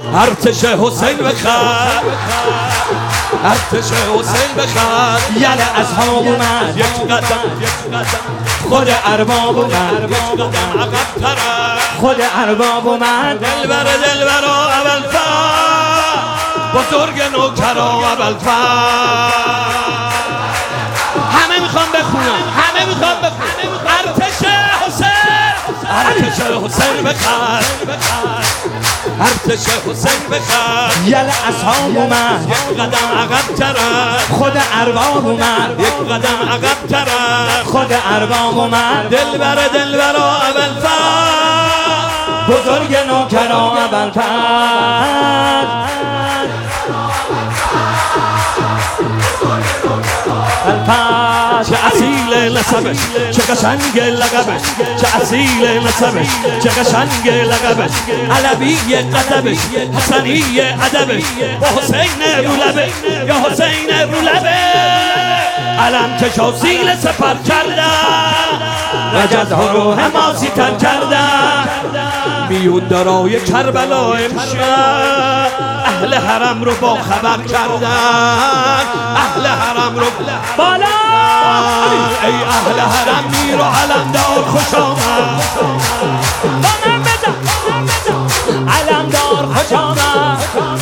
ارتش حسین بخواد، ارتش حسین بخواد. یل اصحاب اومد یک قدم خود ارباب اومد، یک قدم عقب‌تر خود ارباب اومد. دلبر و ابوالفضل، بزرگ نوکر و ابوالفضل. همه میخوام بخونم، همه میخوام بخونم. ارتش حسین، ارتش حسین بخواد، ارتش حسین بخواد. یل اصحاب اومد یک قدم عقب‌تر خود ارباب اومد، یک قدم عقب‌تر خود ارباب اومد. دلبر و ابوالفضل، بزرگ نوکر و ابوالفضل. چه اصیل نسبش، چه قشنگ لقبش، چه اصیل نسبش، چه قشنگ لقبش. علوی قدبش، حسنی ادبش، با حسین رو لبه، یا حسین رو لبه. علم کش و سیل سپر کردن، رجزها رو حماسی تر کردن. میون دارای کربلا امشب اهل حرم رو با خبر کردن، اهل حرم رو بالا. ای اهل حرم میر و علمدار خوش آمد. با من بزن علمدار خوش آمد.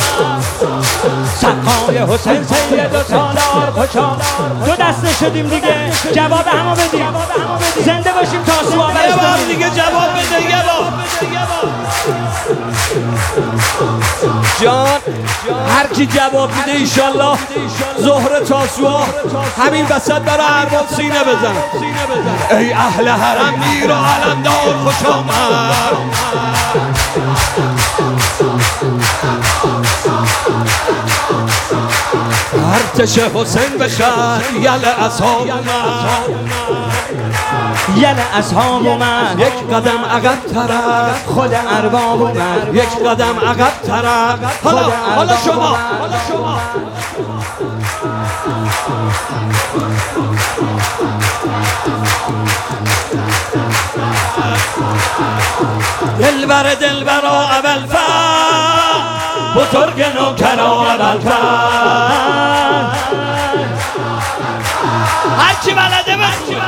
سقای حسین سید و سالار خوش آمد. دو دسته شدیم دیگه، جواب همو بدیم. زنده باشیم تا سوابرش یه بار بدیم. دیگه جواب بده، یه بار جان. هر کی جواب میده ایشالله ظهر تاسوعا همین وسط برای ارباب سینه بزن. ای اهل حرم میر و علمدار خوش آمد. ارتش حسین بخواد، یل اصحاب اومد، یل اصحاب اومد یک قدم عقب‌تر خود ارباب اومد، یک قدم عقب‌تر. حالا شما دلبر و ابوالفضل، بزرگ نوکر و ابوالفضل. هرچی بلده بخون.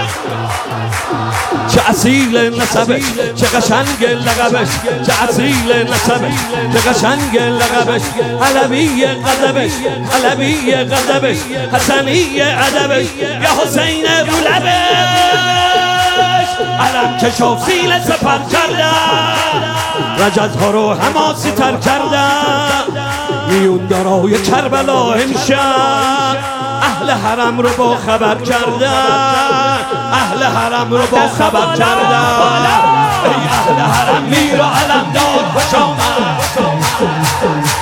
چه اصیل نسبش، چه قشنگ لقبش، چه اصیل نسبش، چه قشنگ لقبش. علوی قدبش، علوی قدبش، حسنی ادبش، یا حسین رو لبش. علم کش و سیل سپر کردن، رجزها رو حماسی تر کردن. میون دارای کربلا امشب اهل حرم رو با خبر کردن، اهل حرم رو با خبر کردن. ای اهل حرم میر و علمدار خوش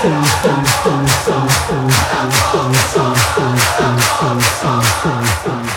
آمد.